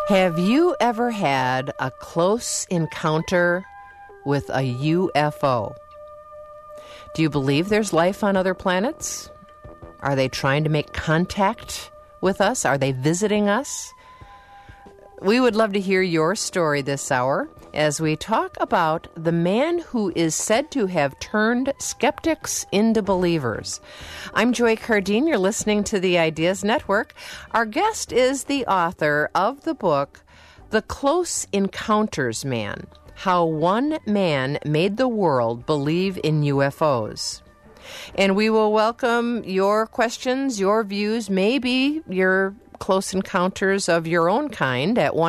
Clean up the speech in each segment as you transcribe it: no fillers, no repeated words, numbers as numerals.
Have you ever had a close encounter with a UFO? Do you believe there's life on other planets? Are they trying to make contact with us? Are they visiting us? We would love to hear your story this hour as we talk about the man who is said to have turned skeptics into believers. I'm Joy Cardine. You're listening to the Ideas Network. Our guest is the author of the book, The Close Encounters Man: How One Man Made the World Believe in UFOs. And we will welcome your questions, your views, maybe your close encounters of your own kind at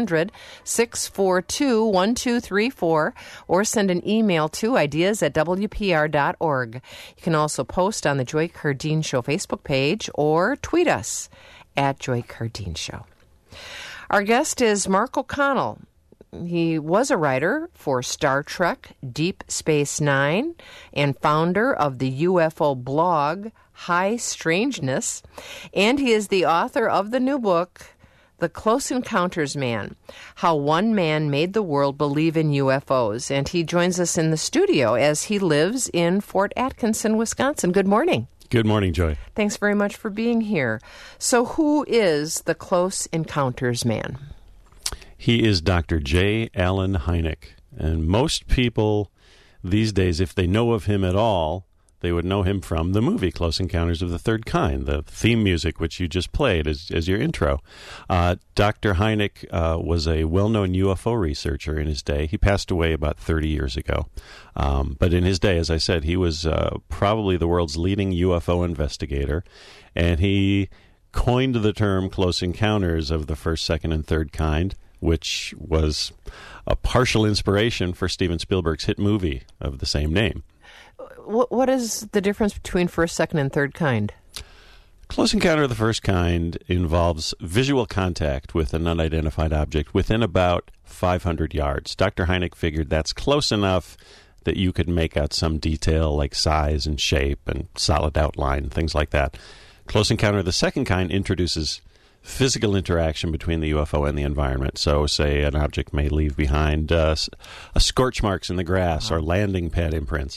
1-800-642-1234 or send an email to ideas@wpr.org. You can also post on the Joy Cardine Show Facebook page or tweet us at Joy Cardine Show. Our guest is Mark O'Connell. He was a writer for Star Trek, Deep Space Nine, and founder of the UFO blog, High Strangeness, and he is the author of the new book, The Close Encounters Man: How One Man Made the World Believe in UFOs. And he joins us in the studio as he lives in Fort Atkinson, Wisconsin. Good morning. Good morning, Joy. Thanks very much for being here. So who is the Close Encounters Man? He is Dr. J. Allen Hynek, and most people these days, if they know of him at all, they would know him from the movie Close Encounters of the Third Kind, the theme music which you just played as your intro. Dr. Hynek was a well-known UFO researcher in his day. He passed away about 30 years ago. But in his day, as I said, he was probably the world's leading UFO investigator, and he coined the term Close Encounters of the First, Second, and Third Kind, which was a partial inspiration for Steven Spielberg's hit movie of the same name. What is the difference between first, second, and third kind? Close Encounter of the First Kind involves visual contact with an unidentified object within about 500 yards. Dr. Hynek figured that's close enough that you could make out some detail like size and shape and solid outline, things like that. Close Encounter of the Second Kind introduces physical interaction between the UFO and the environment. So, say an object may leave behind scorch marks in the grass or landing pad imprints.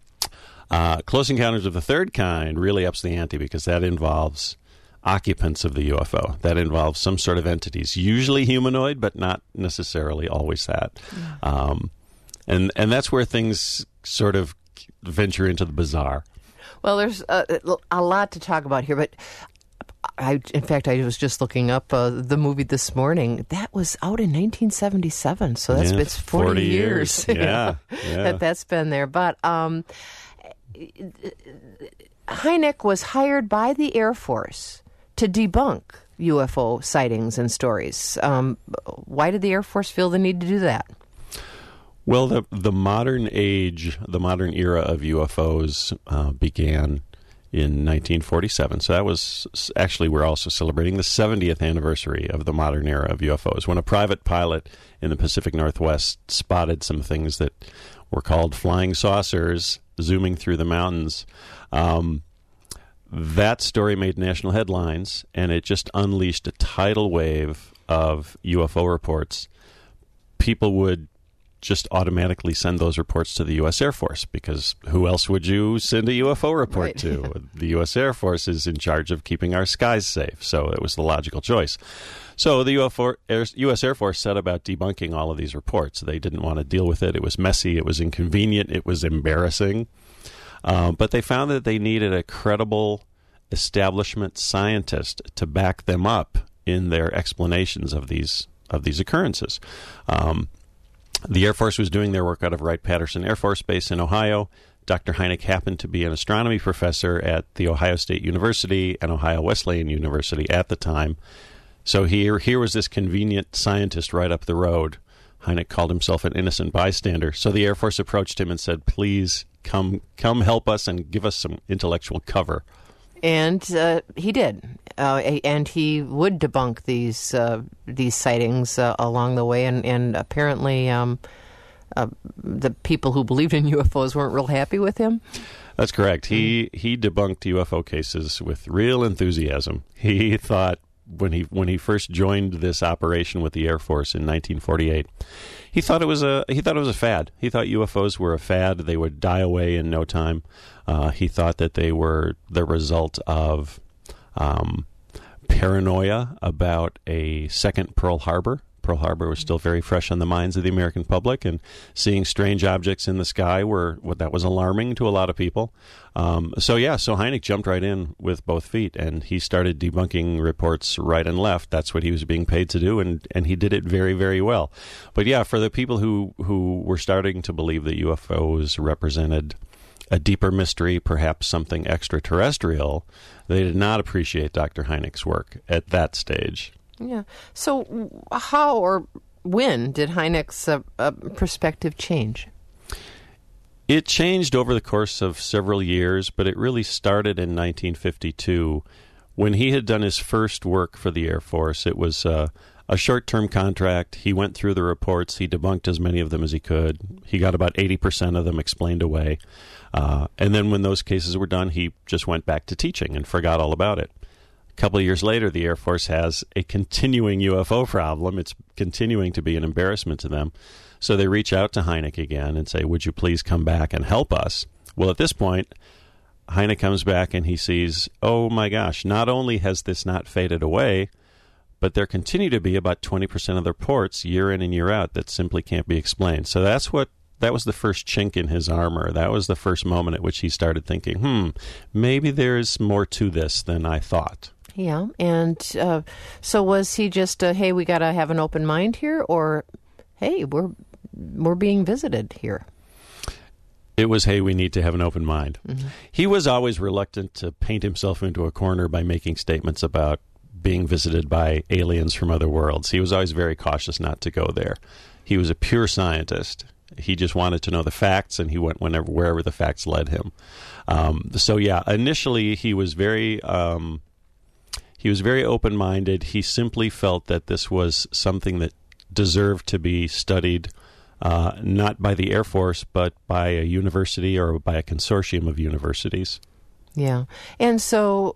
Close Encounters of the Third Kind really ups the ante because that involves occupants of the UFO. That involves some sort of entities, usually humanoid, but not necessarily always that. And that's where things sort of venture into the bizarre. Well, there's a lot to talk about here, but in fact, I was just looking up the movie this morning. That was out in 1977, so it's 40 years. Yeah, that's been there. But Hynek was hired by the Air Force to debunk UFO sightings and stories. Why did the Air Force feel the need to do that? Well, the modern age, the modern era of UFOs began in 1947. So that was actually, we're also celebrating the 70th anniversary of the modern era of UFOs, when a private pilot in the Pacific Northwest spotted some things that were called flying saucers zooming through the mountains. That story made national headlines, and it just unleashed a tidal wave of UFO reports. People would just automatically send those reports to the U.S. Air Force, because who else would you send a UFO report to? The U.S. Air Force is in charge of keeping our skies safe, so it was the logical choice. So the U.S. Air Force set about debunking all of these reports. They didn't want to deal with it. It was messy, it was inconvenient, it was embarrassing. But they found that they needed a credible establishment scientist to back them up in their explanations of these occurrences. The Air Force was doing their work out of Wright-Patterson Air Force Base in Ohio. Dr. Hynek happened to be an astronomy professor at The Ohio State University and Ohio Wesleyan University at the time. So here was this convenient scientist right up the road. Hynek called himself an innocent bystander. So the Air Force approached him and said, please come help us and give us some intellectual cover. And he did. And he would debunk these sightings along the way. And apparently the people who believed in UFOs weren't real happy with him. That's correct. He debunked UFO cases with real enthusiasm. He thought when he first joined this operation with the Air Force in 1948. He thought it was a fad. He thought UFOs were a fad. They would die away in no time. He thought that they were the result of paranoia about a second Pearl Harbor. Pearl Harbor was still very fresh on the minds of the American public, and seeing strange objects in the sky that was alarming to a lot of people. So Hynek jumped right in with both feet, and he started debunking reports right and left. That's what he was being paid to do, and he did it very, very well. But yeah, for the people who were starting to believe that UFOs represented a deeper mystery, perhaps something extraterrestrial, they did not appreciate Dr. Hynek's work at that stage. Yeah. So how or when did Hynek's perspective change? It changed over the course of several years, but it really started in 1952 when he had done his first work for the Air Force. It was a short-term contract. He went through the reports. He debunked as many of them as he could. He got about 80% of them explained away. And then when those cases were done, he just went back to teaching and forgot all about it. A couple of years later, the Air Force has a continuing UFO problem. It's continuing to be an embarrassment to them. So they reach out to Hynek again and say, would you please come back and help us? Well, at this point, Hynek comes back and he sees, oh my gosh, not only has this not faded away, but there continue to be about 20% of the reports year in and year out that simply can't be explained. So that was the first chink in his armor. That was the first moment at which he started thinking, maybe there's more to this than I thought. Yeah, and so was he just, hey, we got to have an open mind here, or, hey, we're being visited here? It was, hey, we need to have an open mind. Mm-hmm. He was always reluctant to paint himself into a corner by making statements about being visited by aliens from other worlds. He was always very cautious not to go there. He was a pure scientist. He just wanted to know the facts, and he went wherever the facts led him. Initially he was very open-minded. He simply felt that this was something that deserved to be studied, not by the Air Force, but by a university or by a consortium of universities. Yeah. And so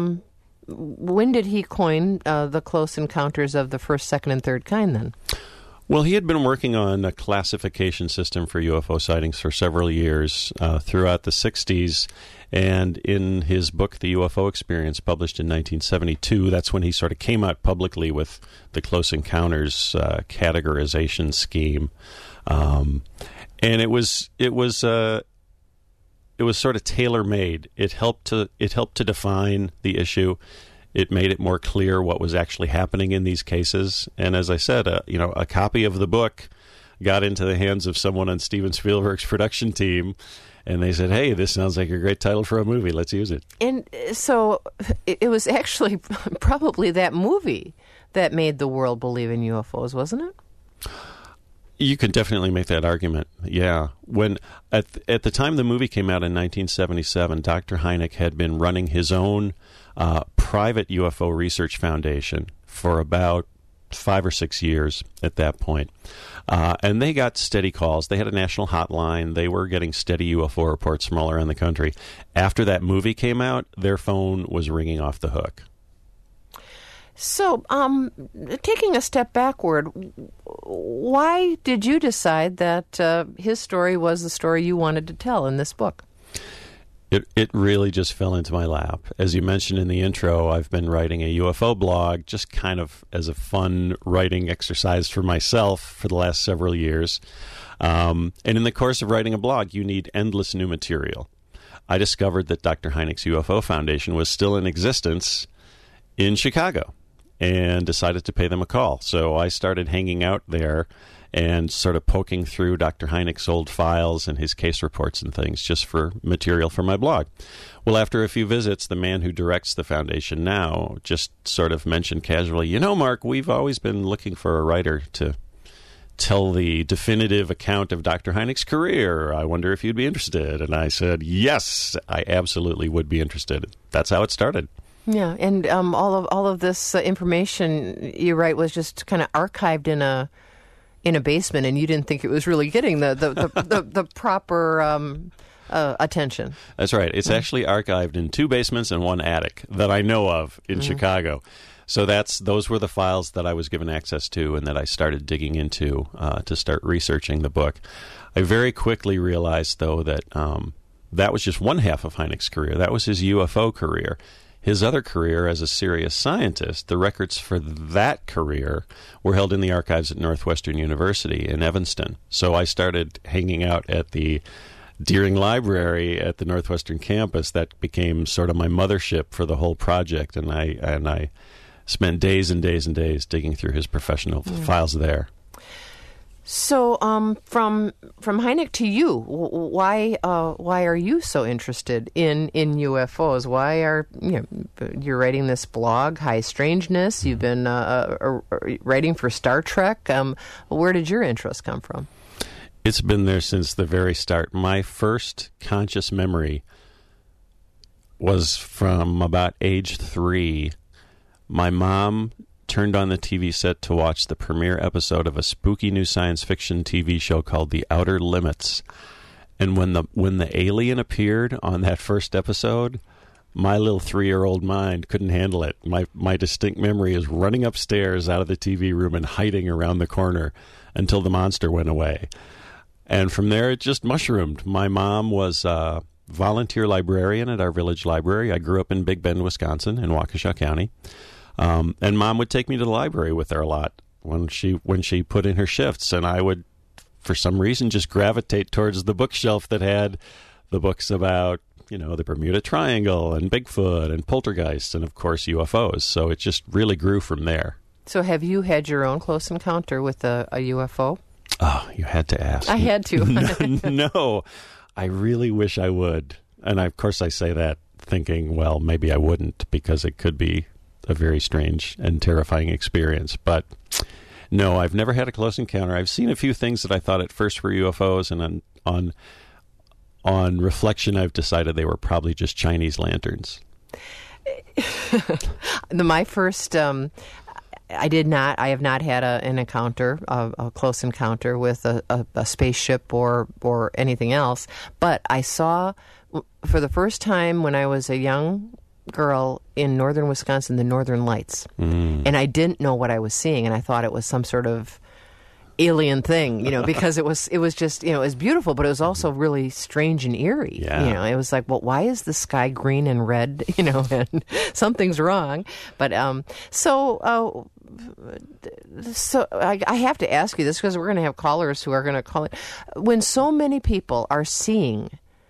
when did he coin the close encounters of the first, second, and third kind then? Well, he had been working on a classification system for UFO sightings for several years throughout the 60s. And in his book, The UFO Experience, published in 1972, that's when he sort of came out publicly with the Close Encounters categorization scheme. And it was sort of tailor-made. It helped to define the issue. It made it more clear what was actually happening in these cases. And as I said, a copy of the book got into the hands of someone on Steven Spielberg's production team, and they said, hey, this sounds like a great title for a movie. Let's use it. And so it was actually probably that movie that made the world believe in UFOs, wasn't it? You can definitely make that argument, yeah. When at the time the movie came out in 1977, Dr. Hynek had been running his own private UFO research foundation for about 5 or 6 years at that point. And they got steady calls. They had a national hotline. They were getting steady UFO reports from all around the country. After that movie came out, their phone was ringing off the hook. So, taking a step backward, why did you decide that his story was the story you wanted to tell in this book? It really just fell into my lap. As you mentioned in the intro, I've been writing a UFO blog just kind of as a fun writing exercise for myself for the last several years. And in the course of writing a blog, you need endless new material. I discovered that Dr. Hynek's UFO Foundation was still in existence in Chicago and decided to pay them a call. So I started hanging out there and sort of poking through Dr. Hynek's old files and his case reports and things just for material for my blog. Well, after a few visits, the man who directs the foundation now just sort of mentioned casually, Mark, we've always been looking for a writer to tell the definitive account of Dr. Hynek's career. I wonder if you'd be interested. And I said, yes, I absolutely would be interested. That's how it started. Yeah, and all of this information, you write, was just kind of archived in a basement, and you didn't think it was really getting the proper attention. That's right. It's actually archived in 2 basements and 1 attic that I know of in Chicago. So those were the files that I was given access to and that I started digging into to start researching the book. I very quickly realized, though, that that was just one half of Hynek's career. That was his UFO career. His other career as a serious scientist, the records for that career were held in the archives at Northwestern University in Evanston. So I started hanging out at the Deering Library at the Northwestern campus. That became sort of my mothership for the whole project, and I spent days and days and days digging through his professional files there. So, from Hynek to you, why are you so interested in UFOs? Why are you're writing this blog, High Strangeness? You've been writing for Star Trek. Where did your interest come from? It's been there since the very start. My first conscious memory was from about age 3. My mom turned on the TV set to watch the premiere episode of a spooky new science fiction TV show called The Outer Limits. And when the alien appeared on that first episode, my little 3-year-old mind couldn't handle it. My distinct memory is running upstairs out of the TV room and hiding around the corner until the monster went away. And from there, it just mushroomed. My mom was a volunteer librarian at our village library. I grew up in Big Bend, Wisconsin, in Waukesha County. And Mom would take me to the library with her a lot when she put in her shifts, and I would, for some reason, just gravitate towards the bookshelf that had the books about, the Bermuda Triangle and Bigfoot and poltergeists and, of course, UFOs. So it just really grew from there. So have you had your own close encounter with a UFO? Oh, you had to ask. I had to. No, I really wish I would. And of course I say that thinking, well, maybe I wouldn't, because it could be a very strange and terrifying experience. But no, I've never had a close encounter. I've seen a few things that I thought at first were UFOs, and on reflection, I've decided they were probably just Chinese lanterns. My first, I have not had an encounter, a close encounter with a spaceship or anything else. But I saw, for the first time when I was a young girl in northern Wisconsin, the Northern Lights. And I didn't know what I was seeing, and I thought it was some sort of alien thing, because it was just, it was beautiful, but it was also really strange and eerie. Yeah. It was like, well, why is the sky green and red? And something's wrong. But so I have to ask you this, because we're going to have callers who are going to call it. When so many people are seeing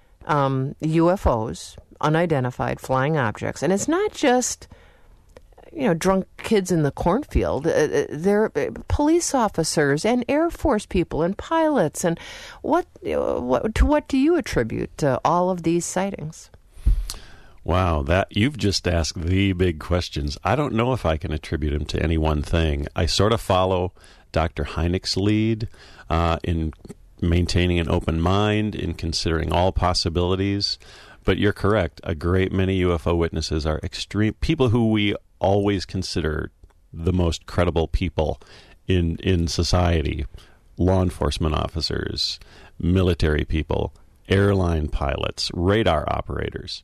UFOs, unidentified flying objects, and it's not just drunk kids in the cornfield. They're police officers and Air Force people and pilots. And what do you attribute all of these sightings? Wow, that you've just asked the big questions. I don't know if I can attribute them to any one thing. I sort of follow Dr. Hynek's lead in maintaining an open mind, in considering all possibilities. But you're correct. A great many UFO witnesses are extreme people who we always consider the most credible people in society. Law enforcement officers, military people, airline pilots, radar operators.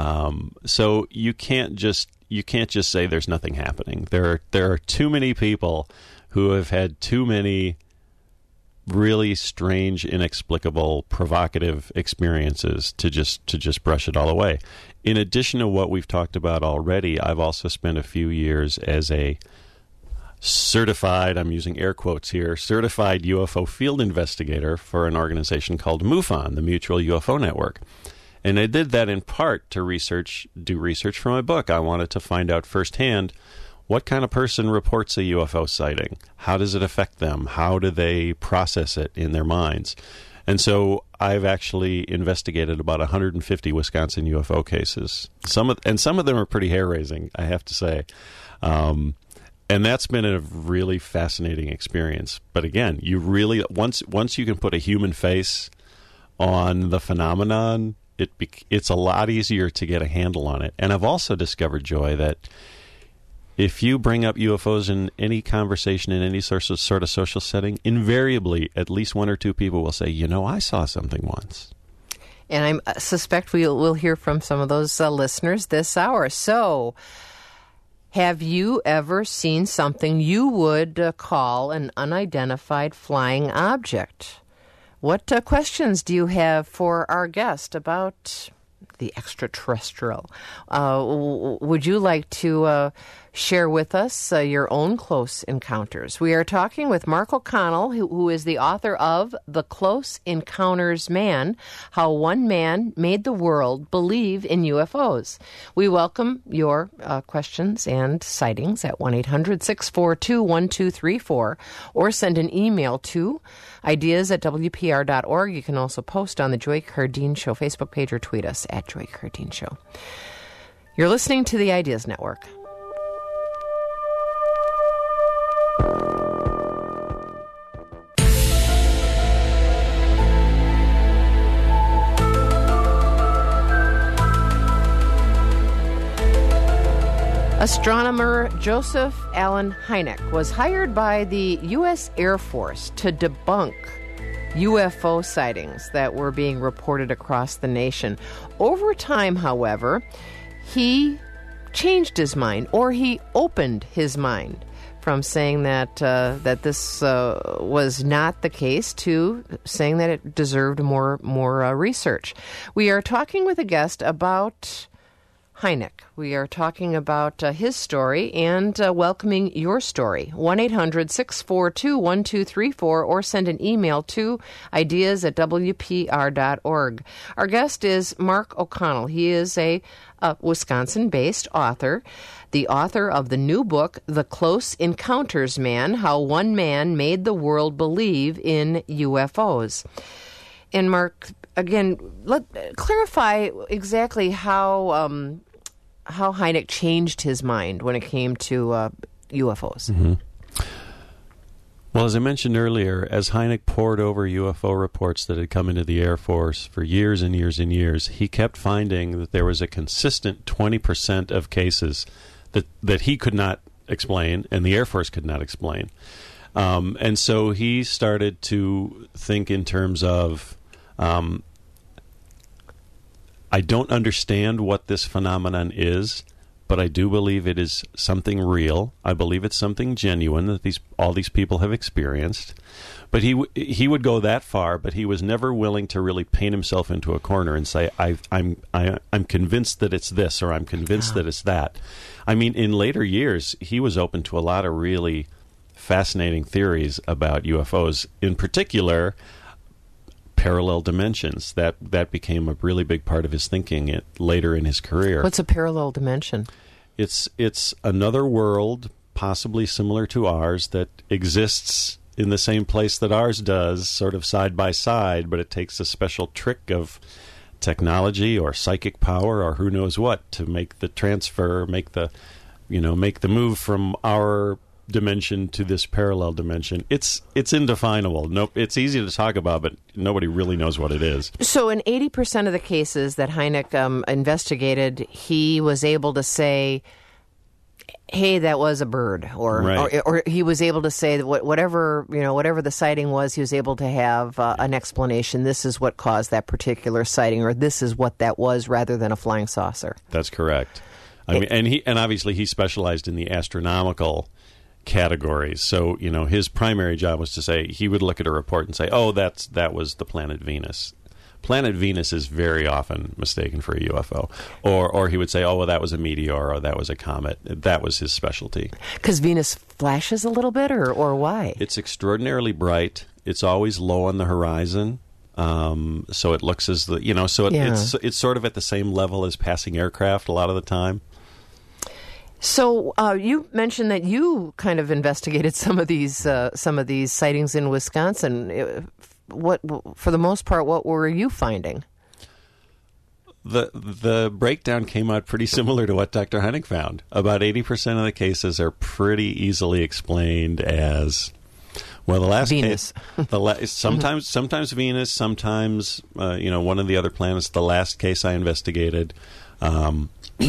So you can't just say there's nothing happening. There are too many people who have had too many really strange, inexplicable, provocative experiences to just brush it all away. In addition to what we've talked about already, I've also spent a few years as a certified, I'm using air quotes here, certified UFO field investigator for an organization called MUFON, the Mutual UFO Network. And I did that in part to do research for my book. I wanted to find out firsthand, what kind of person reports a UFO sighting? How does it affect them? How do they process it in their minds? And so I've actually investigated about 150 Wisconsin UFO cases. Some of them are pretty hair-raising, I have to say. And that's been a really fascinating experience. But again, you really once you can put a human face on the phenomenon, it's a lot easier to get a handle on it. And I've also discovered, Joy, that if you bring up UFOs in any conversation, in any sort of social setting, invariably at least one or two people will say, I saw something once. And I suspect we'll hear from some of those listeners this hour. So Have you ever seen something you would call an unidentified flying object? What questions do you have for our guest about the extraterrestrial? Would you like to share with us your own close encounters? We are talking with Mark O'Connell, who is the author of The Close Encounters Man, How One Man Made the World Believe in UFOs. We welcome your questions and sightings at 1-800-642-1234 or send an email to ideas@wpr.org. You can also post on the Joy Cardine Show Facebook page or tweet us at Joy Cardine Show. You're listening to the Ideas Network. Astronomer Joseph Allen Hynek was hired by the U.S. Air Force to debunk UFO sightings that were being reported across the nation. Over time, however, he changed his mind, or he opened his mind from saying that this was not the case to saying that it deserved more research. We are talking with a guest about Hynek. We are talking about his story and welcoming your story. 1-800-642-1234 or send an email to ideas@wpr.org. Our guest is Mark O'Connell. He is a Wisconsin-based author, the author of the new book, The Close Encounters Man, How One Man Made the World Believe in UFOs. And Mark, again, clarify exactly how Hynek changed his mind when it came to UFOs. Mm-hmm. Well, as I mentioned earlier, as Hynek pored over UFO reports that had come into the Air Force for years and years and years, he kept finding that there was a consistent 20% of cases that he could not explain and the Air Force could not explain. And so he started to think in terms of, I don't understand what this phenomenon is, but I do believe it is something real. I believe it's something genuine that all these people have experienced. But he would go that far, but he was never willing to really paint himself into a corner and say, I'm convinced that it's this, or I'm convinced that it's that. I mean, in later years, he was open to a lot of really fascinating theories about UFOs. In particular, parallel dimensions. That became a really big part of his thinking later in his career. What's a parallel dimension? It's another world, possibly similar to ours, that exists in the same place that ours does, sort of side by side, but it takes a special trick of technology or psychic power or who knows what to make the transfer, make the move from our dimension to this parallel dimension. It's indefinable. No, it's easy to talk about, but nobody really knows what it is. So in 80% of the cases that Hynek investigated, he was able to say, hey, that was a bird, or he was able to say that whatever the sighting was, he was able to have an explanation. This is what caused that particular sighting, or this is what that was, rather than a flying saucer. That's correct. I mean, and obviously he specialized in the astronomical categories. So, his primary job was to say, he would look at a report and say, oh, that was the planet Venus. Planet Venus is very often mistaken for a UFO. Or he would say, oh, well, that was a meteor, or that was a comet. That was his specialty. Because Venus flashes a little bit, or why? It's extraordinarily bright. It's always low on the horizon. So it looks as it's sort of at the same level as passing aircraft a lot of the time. So you mentioned that you kind of investigated some of these sightings in Wisconsin. What, for the most part, what were you finding? The breakdown came out pretty similar to what Dr. Hynek found. About 80% of the cases are pretty easily explained as, well, the last Venus. Sometimes Venus, sometimes one of the other planets. The last case I investigated.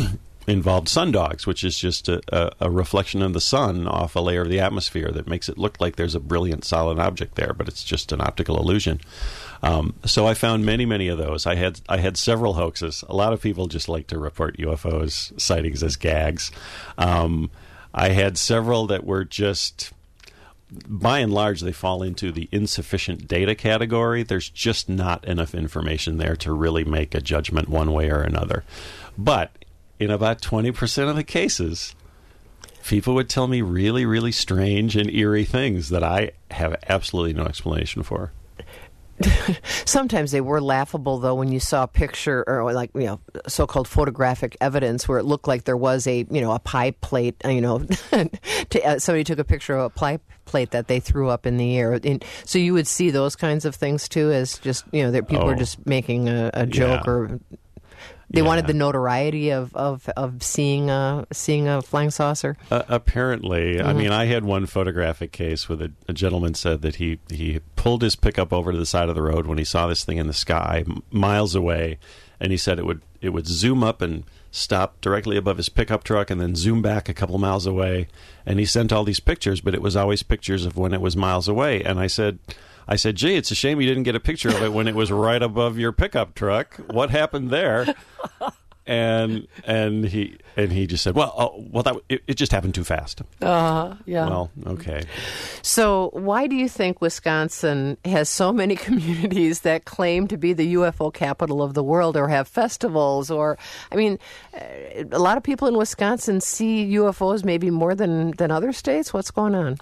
involved sundogs, which is just a reflection of the sun off a layer of the atmosphere that makes it look like there's a brilliant solid object there, but it's just an optical illusion. So I found many of those. I had several hoaxes. A lot of people just like to report UFOs sightings as gags. I had several that were just, by and large, they fall into the insufficient data category. There's just not enough information there to really make a judgment one way or another. But in about 20% of the cases, people would tell me really, really strange and eerie things that I have absolutely no explanation for. Sometimes they were laughable, though, when you saw a picture or so-called photographic evidence where it looked like there was a pie plate, somebody took a picture of a pie plate that they threw up in the air. And so you would see those kinds of things, too, as just, that people were just making a joke or... They wanted the notoriety of seeing a flying saucer. Apparently, mm-hmm. I mean, I had one photographic case with a gentleman said that he pulled his pickup over to the side of the road when he saw this thing in the sky miles away, and he said it would zoom up and stop directly above his pickup truck, and then zoom back a couple miles away. And he sent all these pictures, but it was always pictures of when it was miles away. And I said, gee, it's a shame you didn't get a picture of it when it was right above your pickup truck. What happened there? And he just said, it just happened too fast. Yeah. Well, okay. So why do you think Wisconsin has so many communities that claim to be the UFO capital of the world or have festivals? Or, I mean, a lot of people in Wisconsin see UFOs maybe more than other states. What's going on?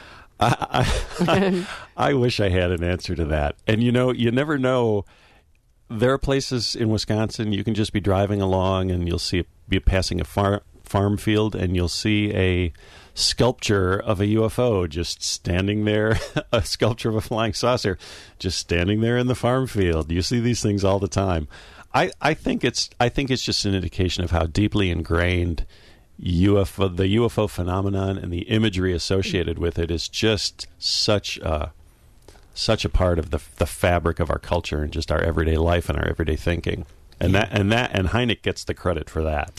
I wish I had an answer to that. And, you never know. There are places in Wisconsin you can just be driving along and you'll be passing a farm field and you'll see a sculpture of a UFO just standing there, a sculpture of a flying saucer just standing there in the farm field. You see these things all the time. I think it's just an indication of how deeply ingrained the UFO phenomenon and the imagery associated with it is just such a part of the fabric of our culture and just our everyday life and our everyday thinking. And Hynek gets the credit for that.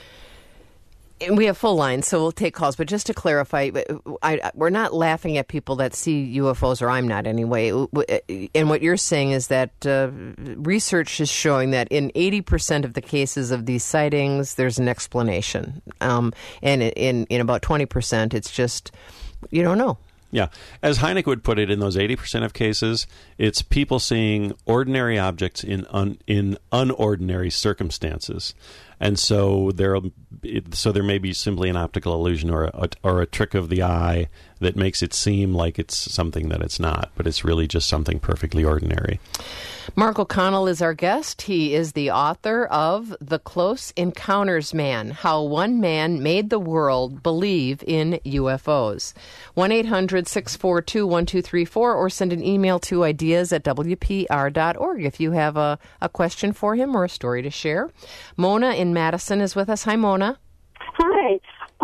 And we have full lines, so we'll take calls. But just to clarify, we're not laughing at people that see UFOs, or I'm not anyway. And what you're saying is that research is showing that in 80% of the cases of these sightings, there's an explanation. And in about 20%, it's just, you don't know. Yeah. As Hynek would put it, in those 80% of cases, it's people seeing ordinary objects in unordinary circumstances. And so there may be simply an optical illusion or a trick of the eye that makes it seem like it's something that it's not, but it's really just something perfectly ordinary. Mark O'Connell is our guest. He is the author of The Close Encounters Man, How One Man Made the World Believe in UFOs. 1-800-642-1234 or send an email to ideas@wpr.org if you have a question for him or a story to share. Mona in Madison is with us. Hi, Mona. Hi.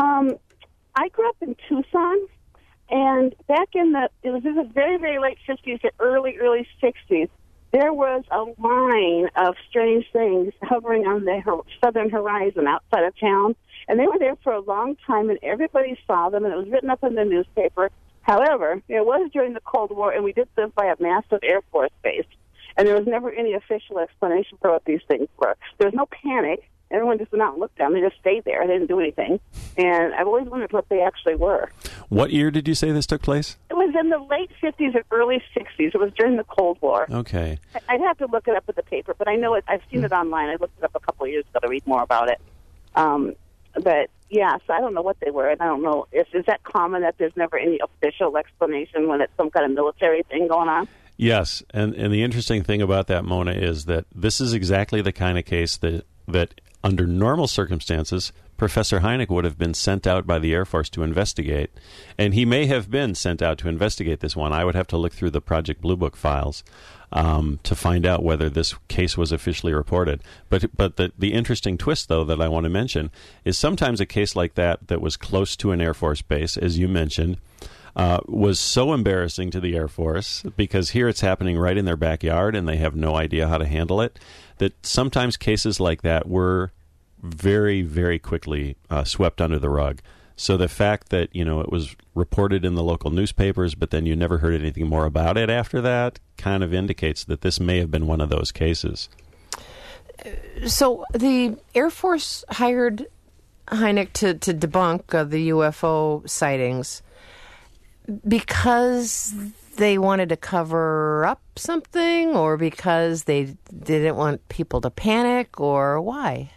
I grew up in Tucson, and back in the very, very late 50s to early 60s, there was a line of strange things hovering on the southern horizon outside of town, and they were there for a long time, and everybody saw them, and it was written up in the newspaper. However, it was during the Cold War, and we did live by a massive Air Force base, and there was never any official explanation for what these things were. There was no panic. Everyone just went out and looked at them. They just stayed there. They didn't do anything. And I've always wondered what they actually were. What year did you say this took place? It was in the late 50s and early 60s. It was during the Cold War. Okay. I'd have to look it up in the paper, but I know it. I've seen it online. I looked it up a couple of years ago to read more about it. But, yeah, so I don't know what they were, and I don't know. Is that common that there's never any official explanation when it's some kind of military thing going on? Yes, and the interesting thing about that, Mona, is that this is exactly the kind of case that under normal circumstances, Professor Hynek would have been sent out by the Air Force to investigate. And he may have been sent out to investigate this one. I would have to look through the Project Blue Book files to find out whether this case was officially reported. But the interesting twist, though, that I want to mention is sometimes a case like that was close to an Air Force base, as you mentioned, was so embarrassing to the Air Force, because here it's happening right in their backyard and they have no idea how to handle it, that sometimes cases like that were very, very quickly swept under the rug. So the fact that, it was reported in the local newspapers, but then you never heard anything more about it after that kind of indicates that this may have been one of those cases. So the Air Force hired Hynek to debunk the UFO sightings because they wanted to cover up something, or because they didn't want people to panic, or why?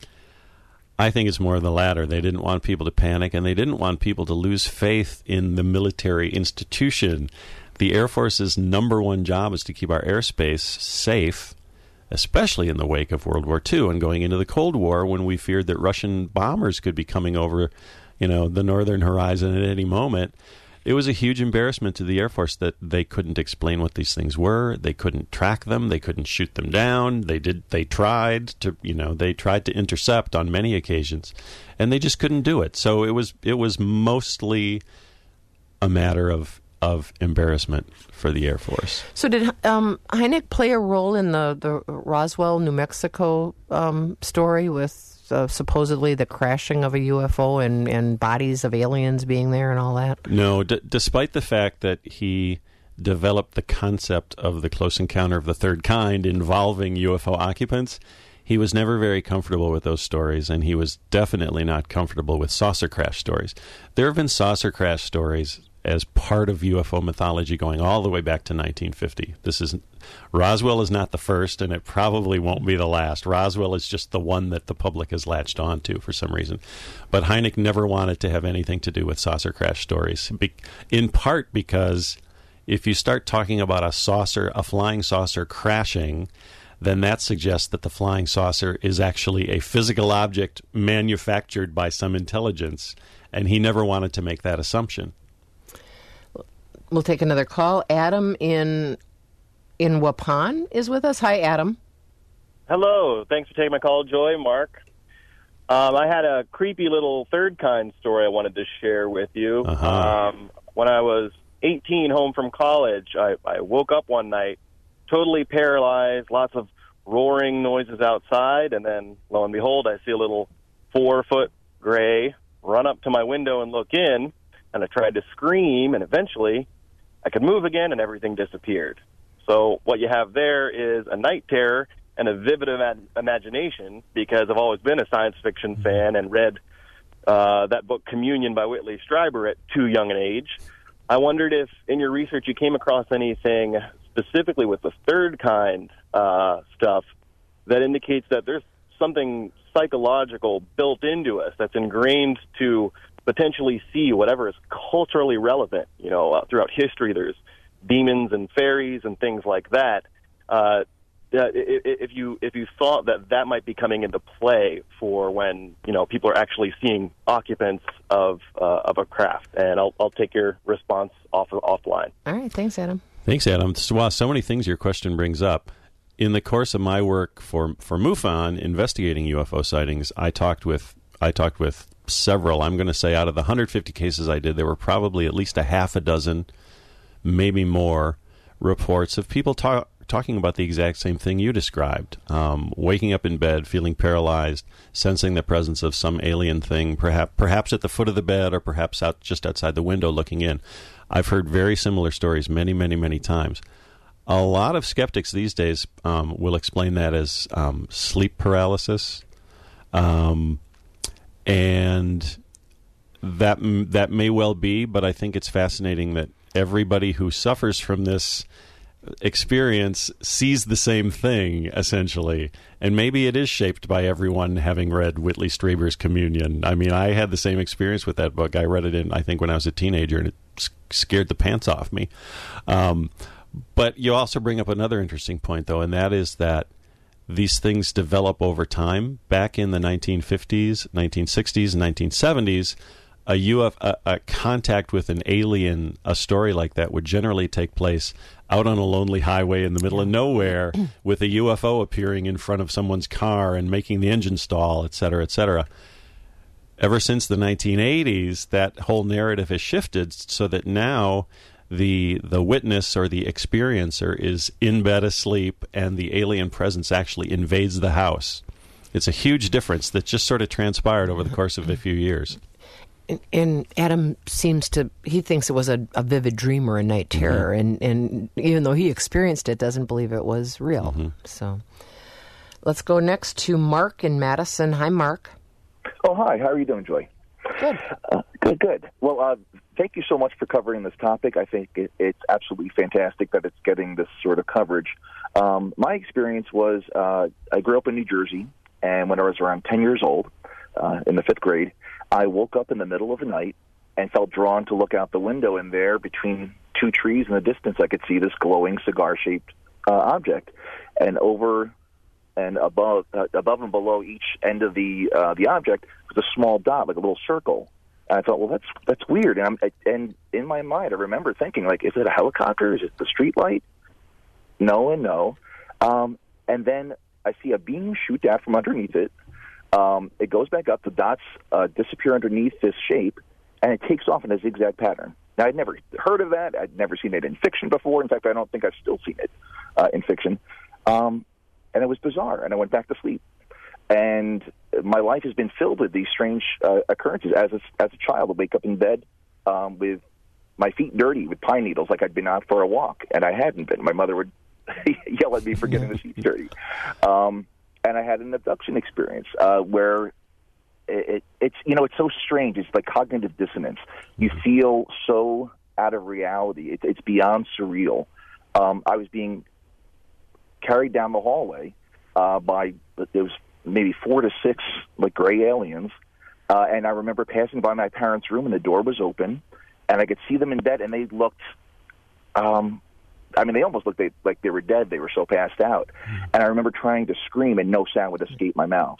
I think it's more the latter. They didn't want people to panic, and they didn't want people to lose faith in the military institution. The Air Force's number one job is to keep our airspace safe, especially in the wake of World War II and going into the Cold War, when we feared that Russian bombers could be coming over, the northern horizon at any moment. It was a huge embarrassment to the Air Force that they couldn't explain what these things were. They couldn't track them. They couldn't shoot them down. They tried to intercept on many occasions, and they just couldn't do it. So it was mostly a matter of embarrassment for the Air Force. So did Hynek play a role in the Roswell, New Mexico story with supposedly the crashing of a UFO and bodies of aliens being there and all that? No, despite the fact that he developed the concept of the close encounter of the third kind involving UFO occupants, he was never very comfortable with those stories, and he was definitely not comfortable with saucer crash stories. There have been saucer crash stories as part of UFO mythology going all the way back to 1950. Roswell is not the first, and it probably won't be the last. Roswell is just the one that the public has latched on to for some reason. But Hynek never wanted to have anything to do with saucer crash stories, in part because if you start talking about a flying saucer crashing, then that suggests that the flying saucer is actually a physical object manufactured by some intelligence, and he never wanted to make that assumption. We'll take another call. Adam in Waupun is with us. Hi, Adam. Hello. Thanks for taking my call, Joy, Mark. I had a creepy little third kind story I wanted to share with you. Uh-huh. When I was 18, home from college, I woke up one night totally paralyzed, lots of roaring noises outside, and then, lo and behold, I see a little 4-foot gray run up to my window and look in, and I tried to scream, and eventually I could move again, and everything disappeared. So what you have there is a night terror and a vivid imagination, because I've always been a science fiction fan and read that book Communion by Whitley Strieber at too young an age. I wondered if in your research you came across anything specifically with the third kind stuff that indicates that there's something psychological built into us that's ingrained to potentially see whatever is culturally relevant. Throughout history, there's demons and fairies and things like that. If you thought that might be coming into play for when people are actually seeing occupants of a craft, and I'll take your response offline. All right, thanks, Adam. Thanks, Adam. Wow, so many things your question brings up. In the course of my work for MUFON investigating UFO sightings, I talked with several. I'm going to say out of the 150 cases I did, there were probably at least a half a dozen, maybe more, reports of people talking about the exact same thing you described. Waking up in bed, feeling paralyzed, sensing the presence of some alien thing, perhaps at the foot of the bed or perhaps just outside the window looking in. I've heard very similar stories many, many, many times. A lot of skeptics these days will explain that as sleep paralysis. And that may well be, but I think it's fascinating that everybody who suffers from this experience sees the same thing, essentially. And maybe it is shaped by everyone having read Whitley Strieber's Communion. I mean, I had the same experience with that book. I read it I think when I was a teenager, and it scared the pants off me. But you also bring up another interesting point, though, and that is that these things develop over time. Back in the 1950s, 1960s, and 1970s, a contact with an alien, a story like that would generally take place out on a lonely highway in the middle of nowhere with a UFO appearing in front of someone's car and making the engine stall, et cetera, et cetera. Ever since the 1980s, that whole narrative has shifted so that now the witness or the experiencer is in bed asleep and the alien presence actually invades the house. It's a huge difference that just sort of transpired over the course of a few years. And Adam he thinks it was a vivid dream or a night terror, and even though he experienced it, doesn't believe it was real. So let's go next to Mark in Madison. Hi, Mark. Oh, hi. How are you doing, Joy? Good. Good. Well, thank you so much for covering this topic. I think it's absolutely fantastic that it's getting this sort of coverage. My experience was I grew up in New Jersey, and when I was around 10 years old, in the 5th grade, I woke up in the middle of the night and felt drawn to look out the window, and there, between two trees in the distance, I could see this glowing cigar-shaped object. And over and above and below each end of the object was a small dot, like a little circle. And I thought, well, that's weird. And in my mind, I remember thinking, like, is it a helicopter? Is it the street light? No and no. And then I see a beam shoot out from underneath it. It goes back up. The dots disappear underneath this shape, and it takes off in a zigzag pattern. Now, I'd never heard of that. I'd never seen it in fiction before. In fact, I don't think I've still seen it in fiction. And it was bizarre, and I went back to sleep. And my life has been filled with these strange occurrences. As a child, I'd wake up in bed with my feet dirty with pine needles, like I'd been out for a walk, and I hadn't been. My mother would yell at me for getting the sheets dirty. And I had an abduction experience where it's so strange. It's like cognitive dissonance. You feel so out of reality. It's beyond surreal. I was being carried down the hallway there was maybe 4 to 6 like gray aliens, and I remember passing by my parents' room, and the door was open, and I could see them in bed, and they looked. They almost looked like they were dead. They were so passed out. And I remember trying to scream, and no sound would escape my mouth.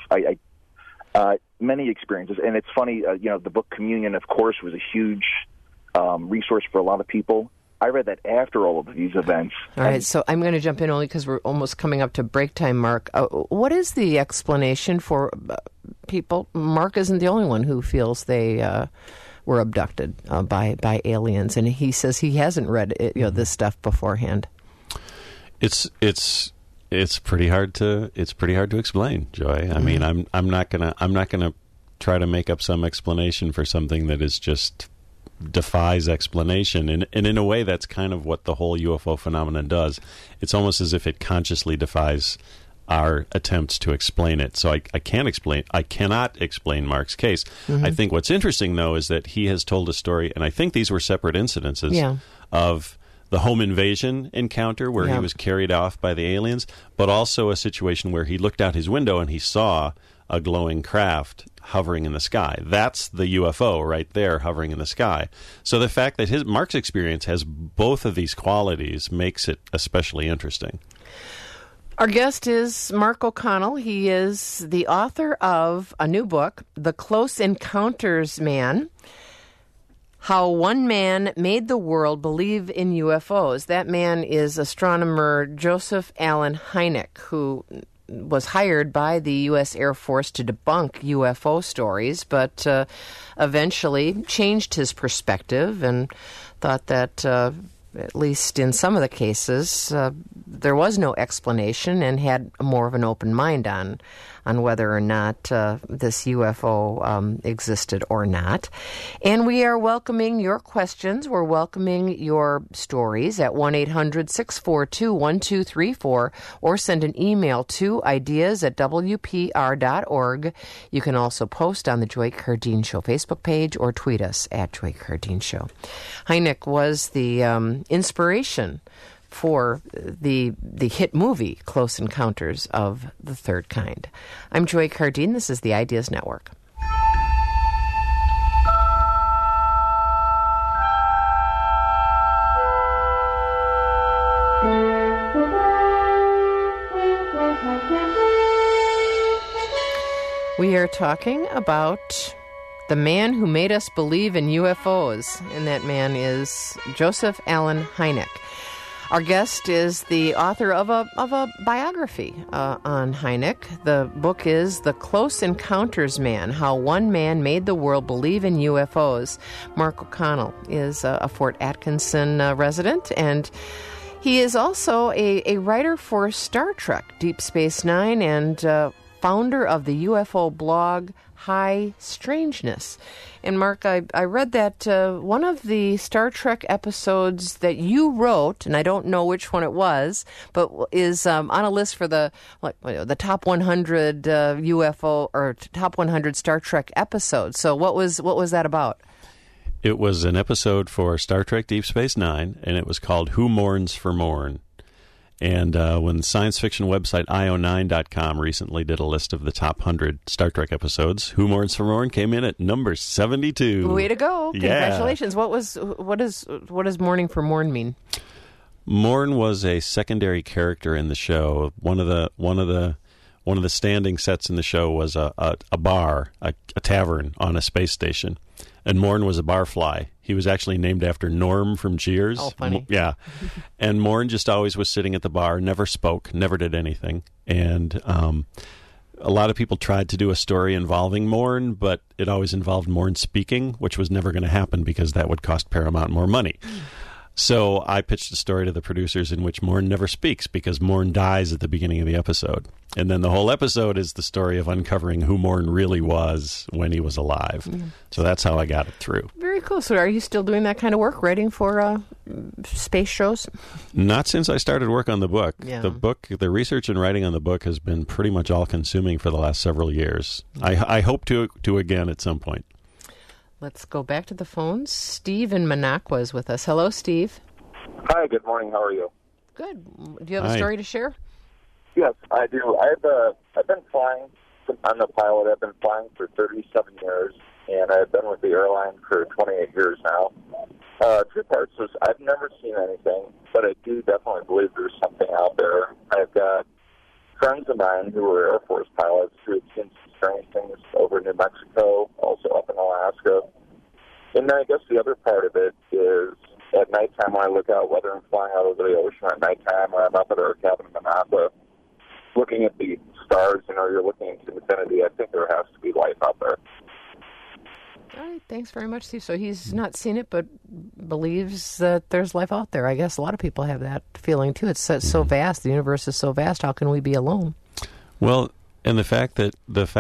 Many experiences. And it's funny, the book Communion, of course, was a huge resource for a lot of people. I read that after all of these events. All right, so I'm going to jump in only because we're almost coming up to break time, Mark. What is the explanation for people? Mark isn't the only one who feels they were abducted by aliens, and he says he hasn't read this stuff beforehand. It's pretty hard to explain, Joy. I mean, I'm not gonna try to make up some explanation for something that is just defies explanation, and in a way that's kind of what the whole UFO phenomenon does. It's almost as if it consciously defies our attempts to explain it. So I cannot explain Mark's case. I think what's interesting, though, is that he has told a story, and I think these were separate incidences of the home invasion encounter where he was carried off by the aliens, but also a situation where he looked out his window and he saw a glowing craft hovering in the sky. That's the UFO right there, hovering in the sky. So the fact that Mark's experience has both of these qualities makes it especially interesting. Our guest is Mark O'Connell. He is the author of a new book, The Close Encounters Man, How One Man Made the World Believe in UFOs. That man is astronomer Joseph Allen Hynek, who was hired by the U.S. Air Force to debunk UFO stories, but eventually changed his perspective and thought that at least in some of the cases, there was no explanation, and had more of an open mind on whether or not this UFO existed or not. And we are welcoming your questions. We're welcoming your stories at 1-800-642-1234, or send an email to ideas@wpr.org. You can also post on the Joy Cardeen Show Facebook page or tweet us at Joy Cardeen Show. Hynek was the inspiration for the hit movie Close Encounters of the Third Kind. I'm Joy Cardeen. This is the Ideas Network. We are talking about the man who made us believe in UFOs, and that man is Joseph Allen Hynek. Our guest is the author of a biography on Hynek. The book is The Close Encounters Man, How One Man Made the World Believe in UFOs. Mark O'Connell is a Fort Atkinson resident, and he is also a writer for Star Trek, Deep Space Nine, and founder of the UFO blog High Strangeness. And Mark, I read that one of the Star Trek episodes that you wrote, and I don't know which one it was, but is on a list for the top 100 UFO or top 100 Star Trek episodes. So what was that about? It was an episode for Star Trek Deep Space Nine, and it was called Who Mourns for Morn. And when the science fiction website io9.com recently did a list of the top 100 Star Trek episodes, Who Mourns for Morn came in at number 72. Way to go. Yeah. Congratulations. What does Mourning for Morn mean? Morn was a secondary character in the show. One of the standing sets in the show was a bar, a tavern on a space station. And Morn was a barfly. He was actually named after Norm from Cheers. Oh, funny. Yeah. And Morn just always was sitting at the bar, never spoke, never did anything. And a lot of people tried to do a story involving Morn, but it always involved Morn speaking, which was never going to happen because that would cost Paramount more money. So I pitched a story to the producers in which Morn never speaks because Morn dies at the beginning of the episode. And then the whole episode is the story of uncovering who Morn really was when he was alive. Mm. So that's how I got it through. Very cool. So are you still doing that kind of work, writing for space shows? Not since I started work on the book. Yeah. The research and writing on the book has been pretty much all-consuming for the last several years. I hope to again at some point. Let's go back to the phones. Steve in Minocqua is with us. Hello, Steve. Hi, good morning. How are you? Good. Do you have a story to share? Yes, I do. I've been flying. I'm a pilot. I've been flying for 37 years, and I've been with the airline for 28 years now. Two parts is I've never seen anything, but I do definitely believe there's something out there. I've got friends of mine who are Air Force pilots who have seen some strange things over New Mexico, also up in Alaska. And then I guess the other part of it is at nighttime when I look out, whether I'm flying out over the ocean at nighttime or I'm up at our cabin in Minocqua, looking at the stars, you're looking into infinity, I think there has to be life out there. All right, thanks very much, Steve. So he's not seen it, but believes that there's life out there. I guess a lot of people have that feeling, too. It's so vast. The universe is so vast. How can we be alone? Well, and the fact that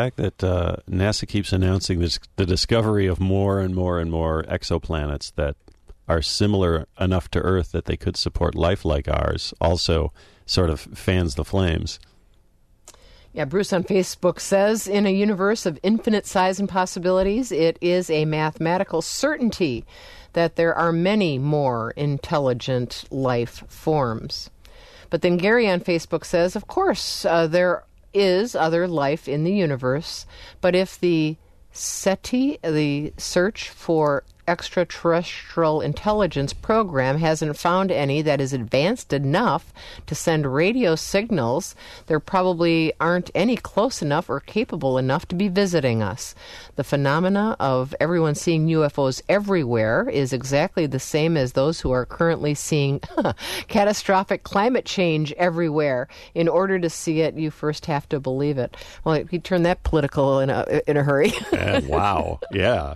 NASA keeps announcing the discovery of more and more and more exoplanets that are similar enough to Earth that they could support life like ours also sort of fans the flames. Yeah, Bruce on Facebook says, in a universe of infinite size and possibilities, it is a mathematical certainty that there are many more intelligent life forms. But then Gary on Facebook says, of course, there is other life in the universe, but if the SETI, the Search for Extraterrestrial Intelligence program, hasn't found any that is advanced enough to send radio signals, there probably aren't any close enough or capable enough to be visiting us. The phenomena of everyone seeing UFOs everywhere is exactly the same as those who are currently seeing catastrophic climate change everywhere. In order to see it, you first have to believe it. Well, he turned that political in a hurry. Wow. Yeah.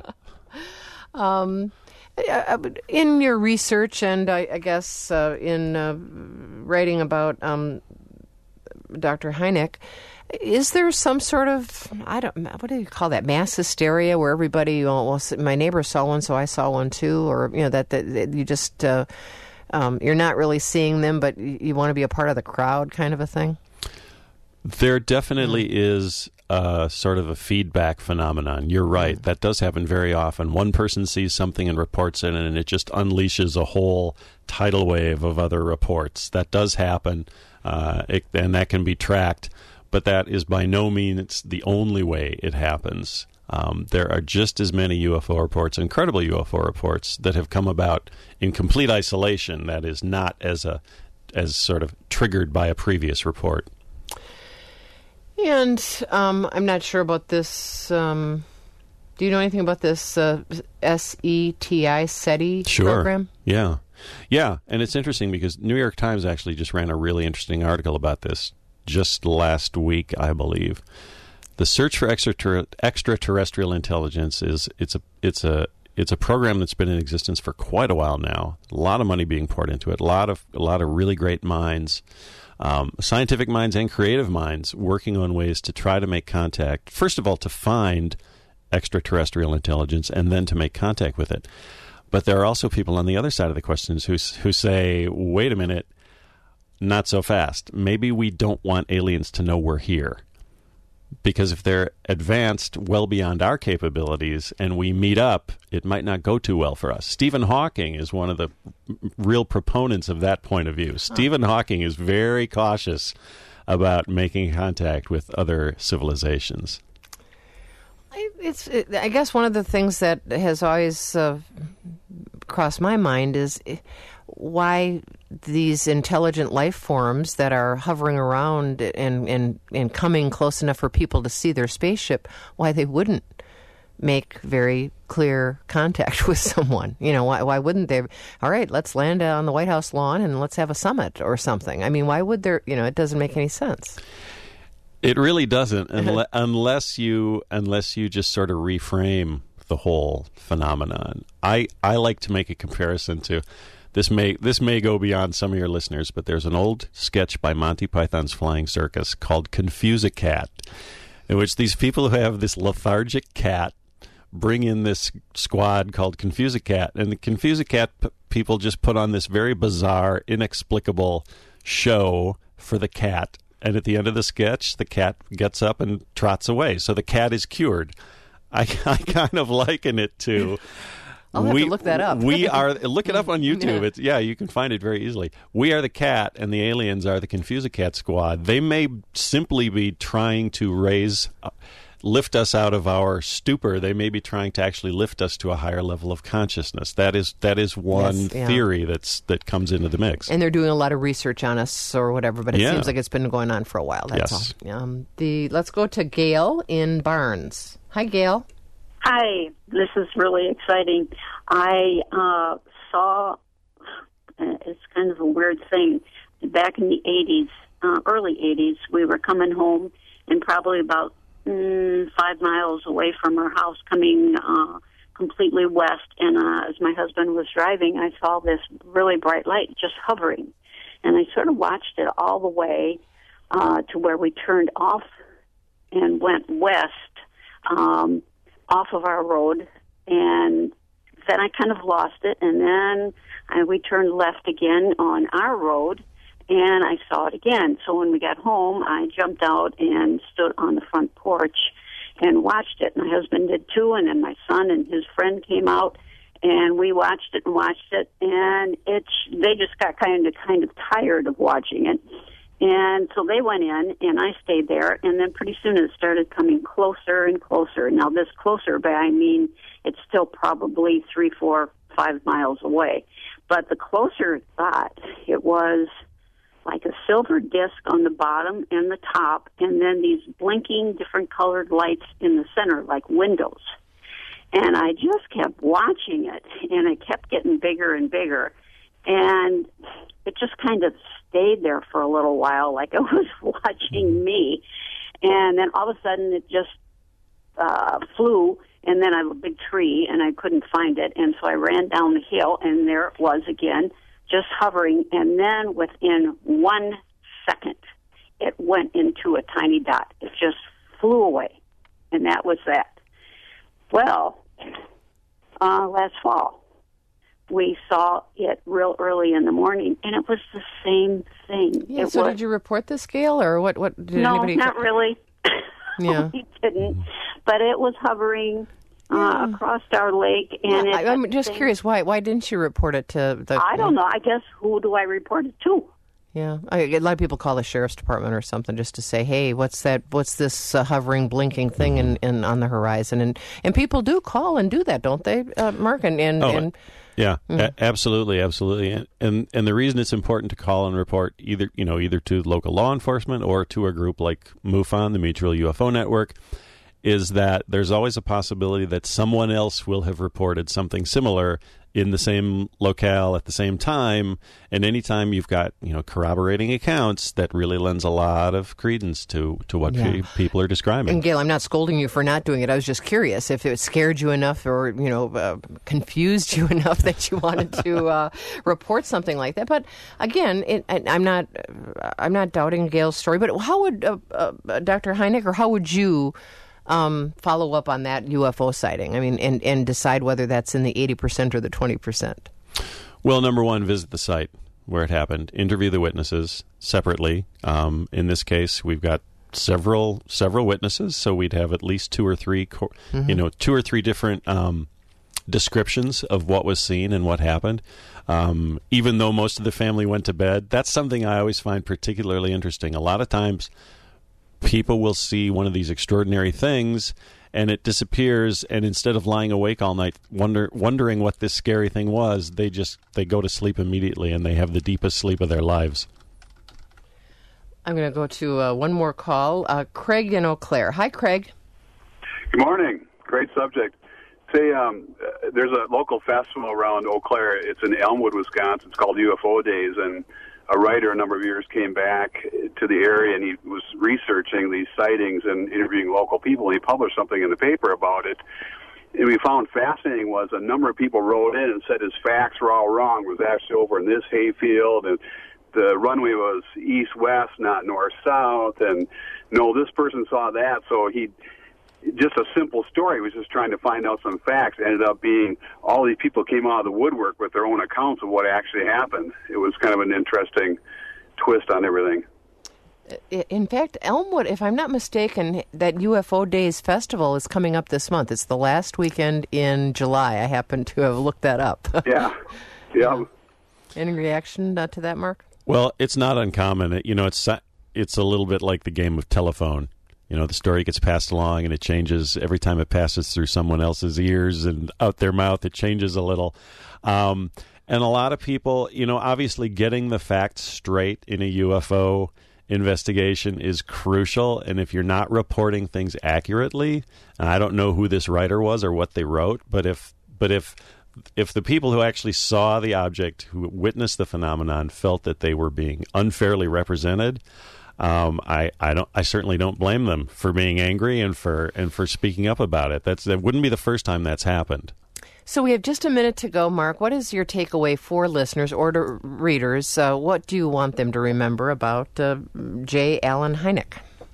In your research and I guess in writing about Dr. Hynek, is there some sort of, what do you call that, mass hysteria where everybody, well, my neighbor saw one, so I saw one too, or, that you just, you're not really seeing them, but you want to be a part of the crowd kind of a thing? There definitely is sort of a feedback phenomenon. You're right. That does happen very often. One person sees something and reports it, and it just unleashes a whole tidal wave of other reports. That does happen, and that can be tracked, but that is by no means the only way it happens. There are just as many UFO reports, incredible UFO reports, that have come about in complete isolation, that is not as sort of triggered by a previous report. And I'm not sure about this. Do you know anything about this SETI program? Yeah. Yeah, and it's interesting because New York Times actually just ran a really interesting article about this just last week, I believe. The Search for Extraterrestrial Intelligence it's a program that's been in existence for quite a while now. A lot of money being poured into it. A lot of really great minds. scientific minds and creative minds working on ways to try to make contact. First of all, to find extraterrestrial intelligence and then to make contact with it. But there are also people on the other side of the questions who say, wait a minute, not so fast. Maybe we don't want aliens to know we're here. Because if they're advanced well beyond our capabilities and we meet up, it might not go too well for us. Stephen Hawking is one of the real proponents of that point of view. Stephen Hawking is very cautious about making contact with other civilizations. I guess one of the things that has always crossed my mind is why these intelligent life forms that are hovering around and coming close enough for people to see their spaceship, why they wouldn't make very clear contact with someone. You know, why wouldn't they? All right, let's land on the White House lawn and let's have a summit or something. I mean, why would there? You know, it doesn't make any sense. It really doesn't, unless you just sort of reframe the whole phenomenon. I like to make a comparison to this may go beyond some of your listeners, but there's an old sketch by Monty Python's Flying Circus called Confuse-a-Cat, in which these people who have this lethargic cat bring in this squad called Confuse-a-Cat, and the Confuse-a-Cat people just put on this very bizarre, inexplicable show for the cat. And at the end of the sketch, the cat gets up and trots away. So the cat is cured. I kind of liken it to... I'll have to look that up. Look it up on YouTube. You can find it very easily. We are the cat, and the aliens are the Confuse-a-Cat squad. They may simply be trying to lift us out of our stupor. They may be trying to actually lift us to a higher level of consciousness. That is one theory that comes into the mix. And they're doing a lot of research on us or whatever, but it seems like it's been going on for a while. That's all. Let's go to Gail in Barnes. Hi, Gail. Hi, this is really exciting. I saw, it's kind of a weird thing, back in the 80s, early 80s, we were coming home and probably about 5 miles away from our house coming completely west, and as my husband was driving, I saw this really bright light just hovering, and I sort of watched it all the way to where we turned off and went west, off of our road, and then I kind of lost it, and then we turned left again on our road, and I saw it again. So when we got home, I jumped out and stood on the front porch and watched it. My husband did too, and then my son and his friend came out, and we watched it, and they just got kind of tired of watching it. And so they went in, and I stayed there, and then pretty soon it started coming closer and closer. Now, this closer by, I mean, it's still probably 3, 4, 5 miles away. But the closer it got, it was like a silver disc on the bottom and the top, and then these blinking different colored lights in the center, like windows. And I just kept watching it, and it kept getting bigger and bigger. And it just kind of stayed there for a little while, like it was watching me. And then all of a sudden it just flew, and then I have a big tree, and I couldn't find it. And so I ran down the hill, and there it was again, just hovering. And then within 1 second, it went into a tiny dot. It just flew away, and that was that. Well, last fall, we saw it real early in the morning, and it was the same thing. Yeah, did you report this, Gail, or what? Did anybody... not really. Yeah. We didn't. But it was hovering across our lake. And I'm just curious, why didn't you report it to the... I don't know. I guess, who do I report it to? Yeah, a lot of people call the sheriff's department or something just to say, "Hey, what's that? What's this hovering, blinking thing in on the horizon?" And people do call and do that, don't they, Mark? Yeah, absolutely. And the reason it's important to call and report either to local law enforcement or to a group like MUFON, the Mutual UFO Network, is that there's always a possibility that someone else will have reported something similar in the same locale at the same time, and anytime you've got corroborating accounts, that really lends a lot of credence to what people are describing. And Gail, I'm not scolding you for not doing it. I was just curious if it scared you enough or confused you enough that you wanted to report something like that. But again, I'm not doubting Gail's story. But how would Dr. Hynek, or how would you follow up on that UFO sighting? I mean, and decide whether that's in the 80% or the 20%. Well, number one, visit the site where it happened. Interview the witnesses separately. In this case, we've got several witnesses, so we'd have at least two or three different descriptions of what was seen and what happened. Even though most of the family went to bed, that's something I always find particularly interesting. A lot of times, people will see one of these extraordinary things and it disappears, and instead of lying awake all night wondering what this scary thing was, they go to sleep immediately and they have the deepest sleep of their lives. I'm going to go to one more call. Craig in Eau Claire. Hi, Craig. Good morning. Great subject. Say, there's a local festival around Eau Claire. It's in Elmwood, Wisconsin. It's called UFO Days, and a writer a number of years came back to the area, and he was researching these sightings and interviewing local people, and he published something in the paper about it. And we found fascinating was a number of people wrote in and said his facts were all wrong. It was actually over in this hayfield, and the runway was east-west, not north-south, and no, this person saw that, so just a simple story. He was just trying to find out some facts. Ended up being all these people came out of the woodwork with their own accounts of what actually happened. It was kind of an interesting twist on everything. In fact, Elmwood, if I'm not mistaken, that UFO Days Festival is coming up this month. It's the last weekend in July. I happen to have looked that up. Yeah. Any reaction to that, Mark? Well, it's not uncommon. It's a little bit like the game of telephone. The story gets passed along, and it changes every time it passes through someone else's ears and out their mouth. It changes a little. And a lot of people, obviously getting the facts straight in a UFO investigation is crucial. And if you're not reporting things accurately, and I don't know who this writer was or what they wrote, but if the people who actually saw the object, who witnessed the phenomenon, felt that they were being unfairly represented, I certainly don't blame them for being angry and for speaking up about it. That wouldn't be the first time that's happened. So we have just a minute to go, Mark. What is your takeaway for listeners or to readers? What do you want them to remember about J. Allen Hynek?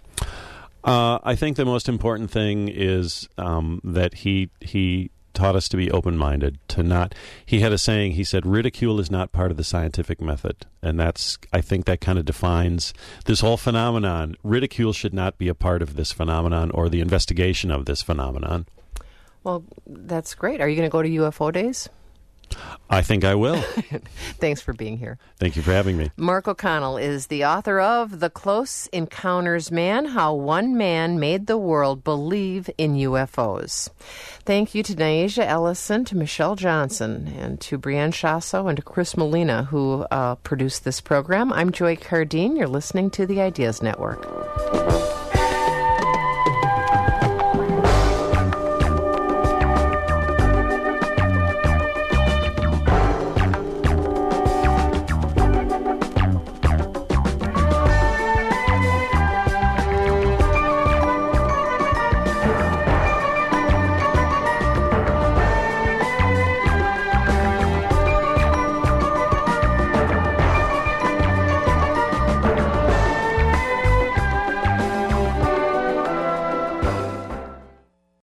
I think the most important thing is that he taught us to be open-minded, he had a saying, he said, ridicule is not part of the scientific method. And I think that kind of defines this whole phenomenon. Ridicule should not be a part of this phenomenon or the investigation of this phenomenon. Well, that's great. Are you going to go to UFO Days? I think I will. Thanks for being here. Thank you for having me. Mark O'Connell is the author of The Close Encounters Man, How One Man Made the World Believe in UFOs. Thank you to Naisha Ellison, to Michelle Johnson, and to Brianne Chasso, and to Chris Molina, who produced this program. I'm Joy Cardine. You're listening to the Ideas Network.